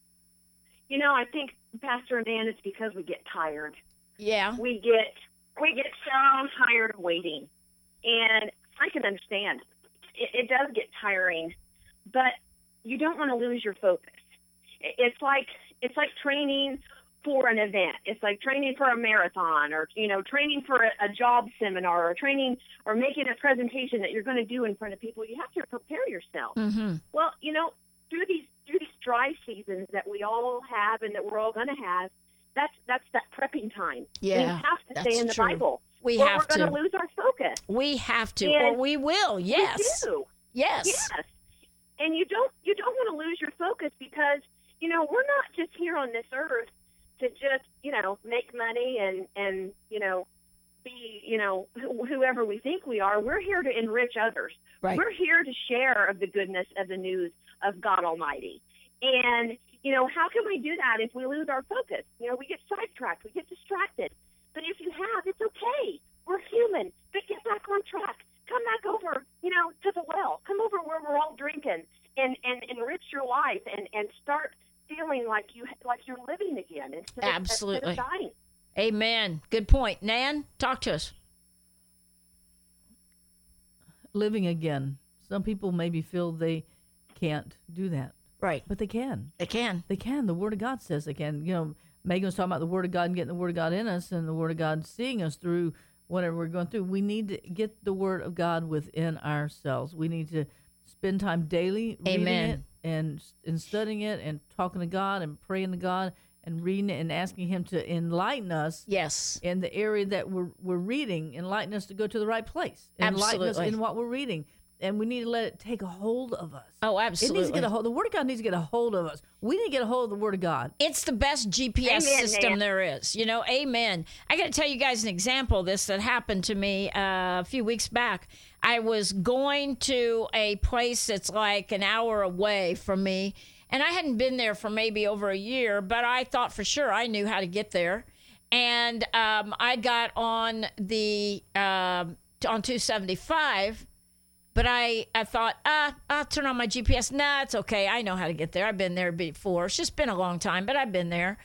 You know, I think, Pastor Dan, it's because we get tired. Yeah. We get we get so tired of waiting, and I can understand. It, it does get tiring, but you don't want to lose your focus. It- It's like it's like training for an event. It's like training for a marathon, or, you know, training for a, a job seminar, or training or making a presentation that you're going to do in front of people. You have to prepare yourself. Mm-hmm. Well, you know, through these through these dry seasons that we all have and that we're all going to have, that's that's that prepping time. Yeah, we have to that's stay in the true. Bible. We or have we're going to. to lose our focus. We have to, And or we will. Yes. We do. Yes. Yes. And you don't you don't want to lose your focus because, you know, we're not just here on this earth to just, you know, make money and, and you know, be, you know, wh- whoever we think we are. We're here to enrich others. Right. We're here to share of the goodness of the news of God Almighty. And, you know, how can we do that if we lose our focus? You know, we get sidetracked, we get distracted. But if you have, it's okay. We're human. But get back on track. Come back over, you know, to the well. Come over where we're all drinking and, and enrich your life and, and start feeling like you like you're living again instead of, Absolutely. instead of dying. Amen. Good point. Nan, talk to us. Living again. Some people maybe feel they can't do that, Right. but they can. They can. They can. The Word of God says they can. You know, Megan was talking about the Word of God and getting the Word of God in us, and the Word of God seeing us through whatever we're going through. We need to get the Word of God within ourselves. We need to spend time daily reading Amen. it and and studying it and talking to God and praying to God and reading it and asking Him to enlighten us Yes. in the area that we're we're reading, enlighten us to go to the right place, enlighten us Absolutely. in what we're reading. and we need to let it take a hold of us. Oh, It needs to absolutely. get a hold. The Word of God needs to get a hold of us. We need to get a hold of the Word of God. It's the best G P S Amen, system Nan. there is. You know, amen. I got to tell you guys an example of this that happened to me uh, a few weeks back. I was going to a place that's like an hour away from me, and I hadn't been there for maybe over a year, but I thought for sure I knew how to get there. And um, I got on the um on two seventy-five. But I, I thought, ah, I'll turn on my G P S. Nah, it's okay. I know how to get there. I've been there before. It's just been a long time, but I've been there.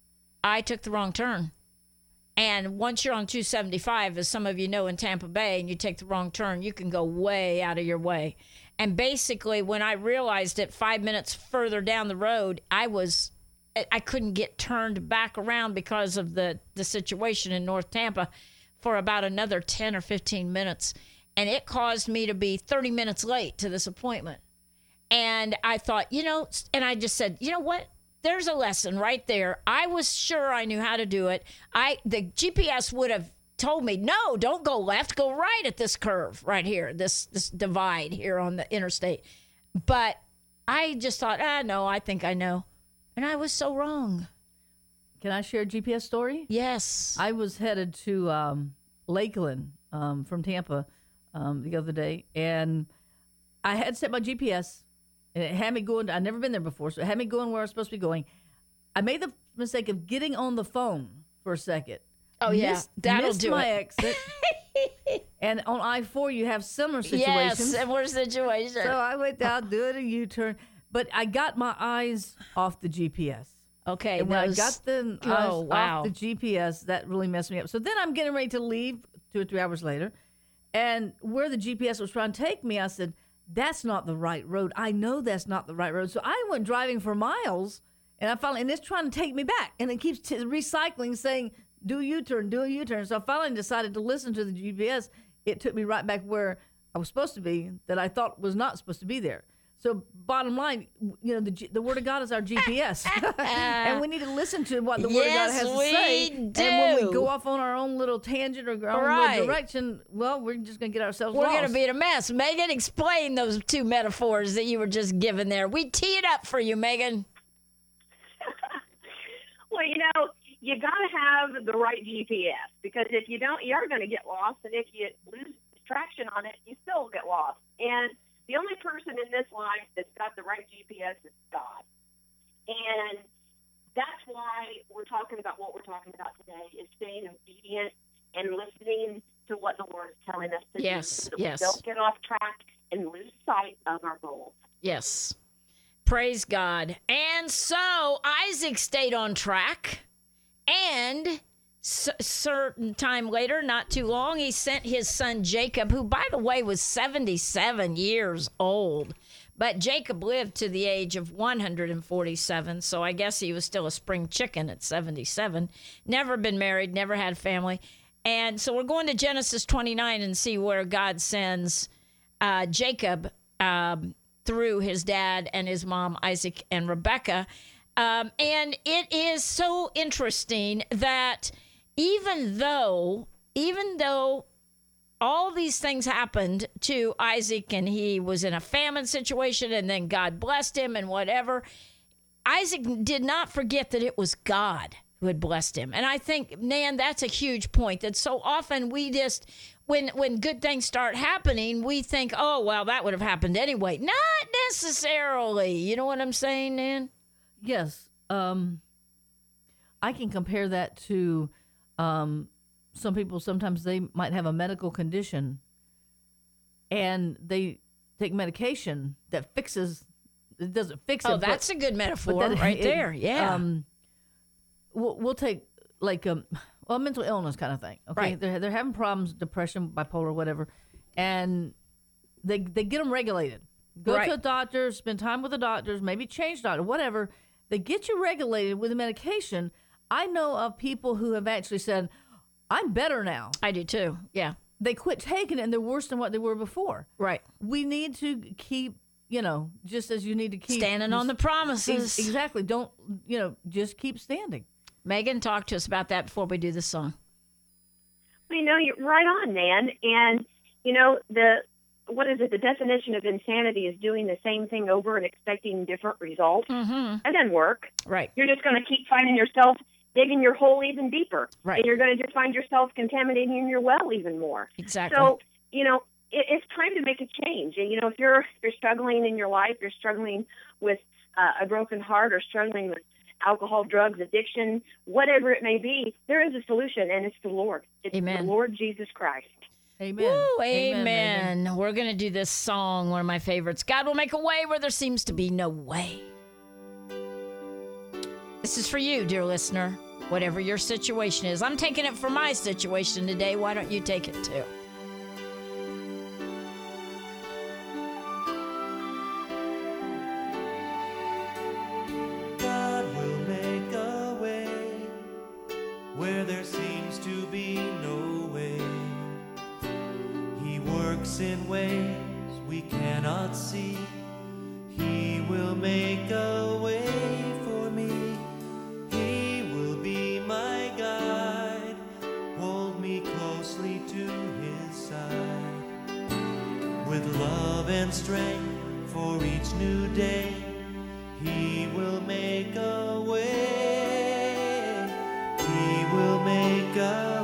I took the wrong turn. And once you're on two seventy-five, as some of you know in Tampa Bay, and you take the wrong turn, you can go way out of your way. And basically, when I realized it five minutes further down the road, I was, I couldn't get turned back around because of the, the situation in North Tampa for about another ten or fifteen minutes. And it caused me to be thirty minutes late to this appointment. And I thought, you know, and I just said, you know what? There's a lesson right there. I was sure I knew how to do it. I the G P S would have told me, no, don't go left, go right at this curve right here, this this divide here on the interstate. But I just thought, ah, no, I think I know. And I was so wrong. Can I share a G P S story? Yes. I was headed to um, Lakeland um, from Tampa um, the other day, and I had set my G P S, and it had me going. I'd never been there before, so it had me going where I was supposed to be going. I made the mistake of getting on the phone for a second. Oh, yeah. Missed, That'll missed do my it. exit. And on I four, you have similar situations. Yes, similar situation. So I went down, doing a U-turn, but I got my eyes off the G P S. okay. And when those- I got the Oh, eyes wow. off the G P S, that really messed me up. So then I'm getting ready to leave two or three hours later. And where the G P S was trying to take me, I said, that's not the right road. I know that's not the right road. So I went driving for miles, and I finally, and it's trying to take me back. And it keeps t- recycling, saying, do a U-turn, do a U-turn. So I finally decided to listen to the G P S. It took me right back where I was supposed to be, that I thought was not supposed to be there. So bottom line, you know, the G- the Word of God is our G P S. And we need to listen to what the Word Yes, of God has to we say. do. And when we go off on our own little tangent or our own Right. little direction, well, we're just going to get ourselves We're lost. going to be in a mess. Megan, explain those two metaphors that you were just given there. We tee it up for you, Megan. Well, you know, you got to have the right G P S, because if you don't, you're going to get lost. And if you lose traction on it, you still get lost. And the only person in this life that's got the right G P S is God. And that's why we're talking about what we're talking about today, is staying obedient and listening to what the Lord is telling us to Yes, do, so that yes. we don't get off track and lose sight of our goals. Yes. Praise God. And so Isaac stayed on track, and s- certain time later, not too long, he sent his son Jacob, who, by the way, was seventy-seven years old. But Jacob lived to the age of one hundred forty-seven, so I guess he was still a spring chicken at seventy-seven. Never been married, never had family. And so we're going to Genesis twenty-nine and see where God sends uh, Jacob um, through his dad and his mom, Isaac and Rebekah. Um, and it is so interesting that even though, even though all these things happened to Isaac, and he was in a famine situation, and then God blessed him and whatever, Isaac did not forget that it was God who had blessed him. And I think, man, that's a huge point, that so often we just, when when good things start happening, we think, oh, well, that would have happened anyway. Not necessarily. You know what I'm saying, Nan? Yes. Um, I can compare that to um, some people. Sometimes they might have a medical condition, and they take medication that fixes. It doesn't fix it. Oh, but- that's a good but metaphor that- right it- there. Yeah. Um, we'll, we'll take like um, well, a mental illness kind of thing. Okay, Right. they're they're having problems, depression, bipolar, whatever, and they they get them regulated. Go Right. to a doctor, spend time with the doctors, maybe change doctor, whatever. They get you regulated with the medication. I know of people who have actually said, "I'm better now." I do too. Yeah. They quit taking it, and they're worse than what they were before. Right. We need to keep, you know, just as you need to keep Standing on the promises. Ex- Exactly. Don't, you know, just keep standing. Megan, talk to us about that before we do the song. Well, you know, you're right on, Nan. And, you know, the what is it? The definition of insanity is doing the same thing over and expecting different results. Mm-hmm. That doesn't work. Right. You're just going to keep finding yourself digging your hole even deeper. Right. And you're going to just find yourself contaminating your well even more. Exactly. So, you know, it, it's time to make a change. And, you know, if you're, if you're struggling in your life, you're struggling with uh, a broken heart or struggling with alcohol, drugs, addiction, whatever it may be, there is a solution, and it's the Lord. It's Amen. the Lord Jesus Christ. Amen. Woo, Amen, amen. Megan. We're going to do this song, one of my favorites. God will make a way where there seems to be no way. This is for you, dear listener, whatever your situation is. I'm taking it for my situation today. Why don't you take it too? God will make a way where there seems to be no way. He works in ways we cannot see. He will make a way for me. He will be my guide. Hold me closely to his side. With love and strength for each new day, he will make a way. He will make a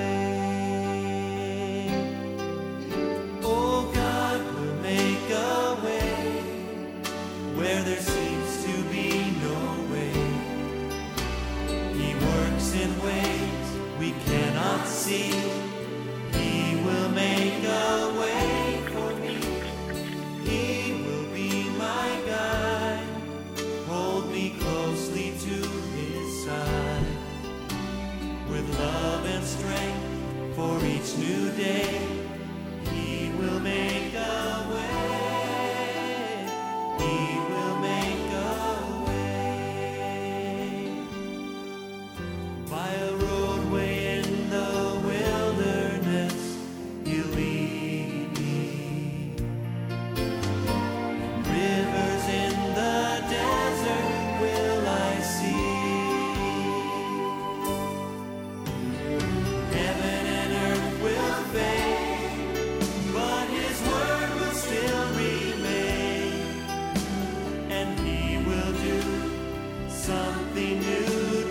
way. Oh, God will make a way where there seems to be no way. He works in ways we cannot see. He will make a way for me. He will be my guide. Hold me closely to his side. With love and strength for each new day, he will make a way. He will make a way. By a roadway in the wilderness, he'll lead me. Rivers in the desert will I see. Heaven and earth will fade, but his word will still remain. And he will do something new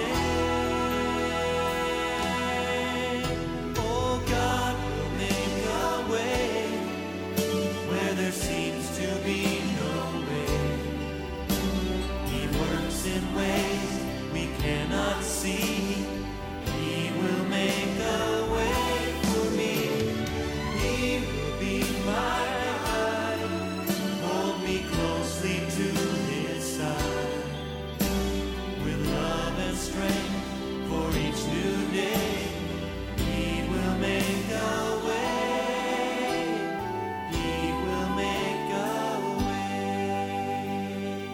today. Oh, God will make a way where there seems to be no way. He works in ways we cannot see. He will make a way for me. He will be my guide. Hold me closely to his side. With love and strength for each new day, he will make a way. He will make a way.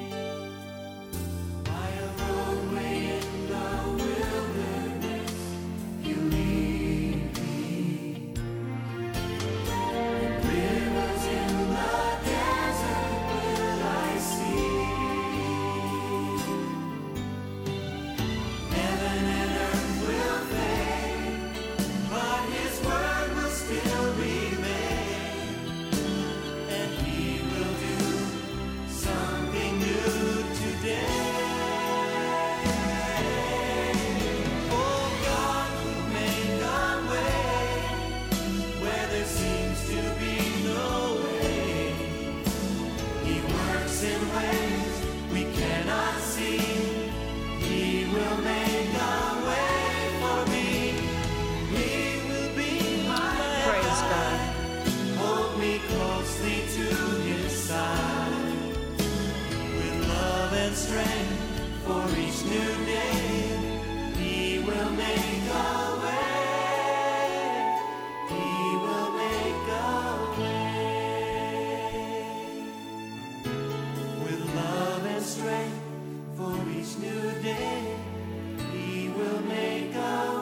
By a roadway in the wilderness, you lead me. Rivers in the desert will I see. Heaven and earth will fade, but his word will still remain. And he will do something new today. Oh, God will make a way where there seems to be no way. He works in ways we cannot see. He will make a way for me. He will be my Praise God. guide. Hold me closely to his side. With love and strength for each new day, he will make a way. He will make a way. With love and strength for each new day, he will make a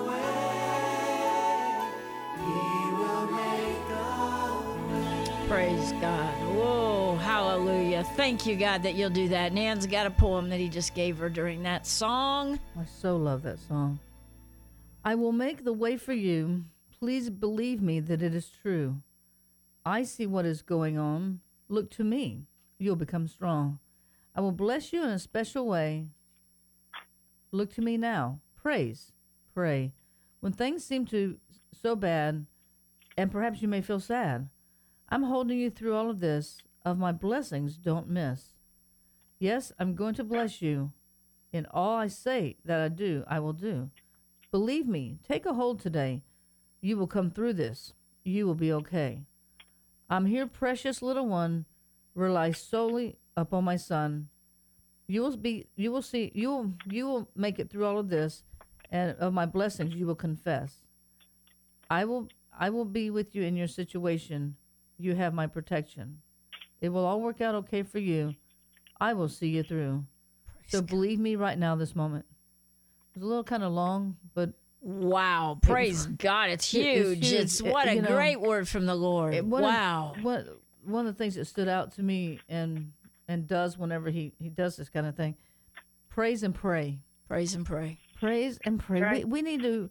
way. He will make a way. Praise God. Whoa, hallelujah. Thank you, God, that you'll do that. Nan's got a poem that he just gave her during that song. I so love that song. I will make the way for you. Please believe me that it is true. I see what is going on. Look to me. You'll become strong. I will bless you in a special way. Look to me now. Praise. Pray. When things seem to so bad, and perhaps you may feel sad, I'm holding you through all of this. Of my blessings, don't miss. Yes, I'm going to bless you. In all I say that I do, I will do. Believe me, take a hold today. You will come through this. You will be okay. I'm here, precious little one. Rely solely upon my son. You will be. You will see. You will. You will make it through all of this, and of my blessings you will confess. I will. I will be with you in your situation. You have my protection. It will all work out okay for you. I will see you through. Praise So God. believe me right now, this moment. It was a little kind of long, but Wow. Praise God. It's it- it's huge. huge. It's It- what a you know, great word from the Lord. it- one of- Wow. one, one of the things that stood out to me and and does whenever he, he does this kind of thing, praise and pray. Praise and pray. Praise and pray. Right. We, we need to,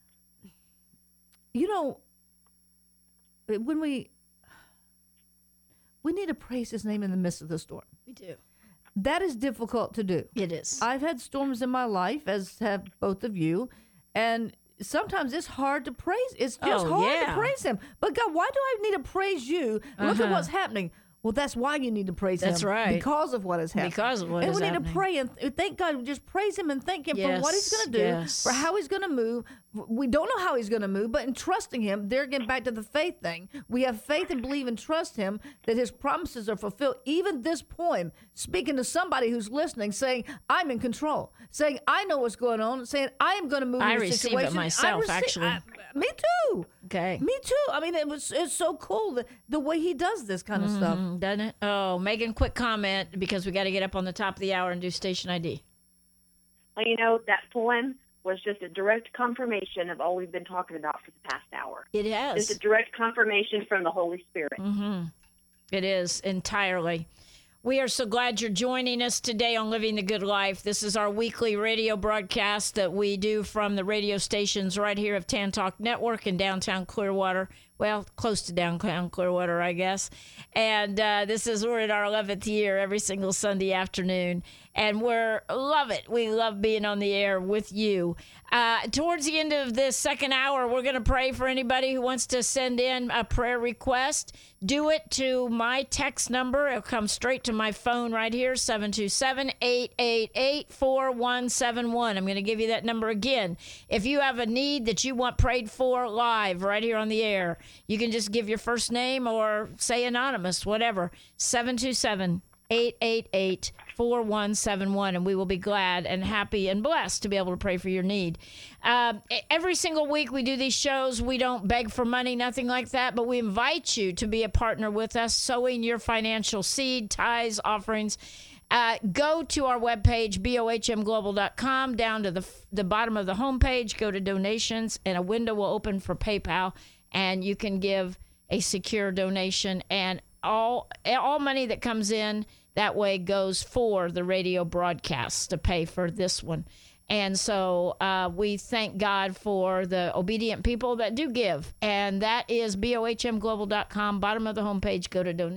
you know, when we, we need to praise his name in the midst of the storm. We do. That is difficult to do. It is. I've had storms in my life, as have both of you, and sometimes it's hard to praise. It's just Oh, hard yeah. to praise him. But God, why do I need to praise you? Look at Uh-huh. what's happening. Well, that's why you need to praise That's him. right. Because of what has happened. Because of what and is we need happening. to pray and th- thank God. Just praise him and thank him for what he's Yes, going to do, yes. for how he's going to move. We don't know how he's going to move, but in trusting him, they're getting back to the faith thing. We have faith and believe and trust him that his promises are fulfilled. Even this poem, speaking to somebody who's listening, saying, I'm in control, saying, I know what's going on, saying, I am going to move I in the receive it situation. I myself, receive- actually. I- me too. Okay. Me too. I mean, it was it's so cool the, the way he does this kind of stuff. Mm, doesn't it? Oh, Megan, quick comment because we got to get up on the top of the hour and do station I D. Well, you know, that poem was just a direct confirmation of all we've been talking about for the past hour. It has. Just a direct confirmation from the Holy Spirit. Mm-hmm. It is entirely. We are so glad you're joining us today on Living the Good Life. This is our weekly radio broadcast that we do from the radio stations right here of Tan Talk Network in downtown Clearwater. Well, close to downtown Clearwater, I guess. And uh, this is, we're in our eleventh year every single Sunday afternoon. And we're, love it. We love being on the air with you. Uh, towards the end of this second hour, we're going to pray for anybody who wants to send in a prayer request. Do it to my text number. It'll come straight to my phone right here, seven two seven, eight eight eight, four one seven one. I'm going to give you that number again. If you have a need that you want prayed for live right here on the air, you can just give your first name or say anonymous, whatever, seven two seven, eight eight eight, four one seven one, and we will be glad and happy and blessed to be able to pray for your need. Uh, every single week we do these shows. We don't beg for money, nothing like that, but we invite you to be a partner with us, sowing your financial seed, tithes, offerings. Uh, go to our webpage, B O H M global dot com, down to the, the bottom of the homepage, go to donations, and a window will open for PayPal, and you can give a secure donation, and all all money that comes in that way goes for the radio broadcasts to pay for this one. And so uh, we thank God for the obedient people that do give. And that is B O H M global dot com, bottom of the homepage, go to donate.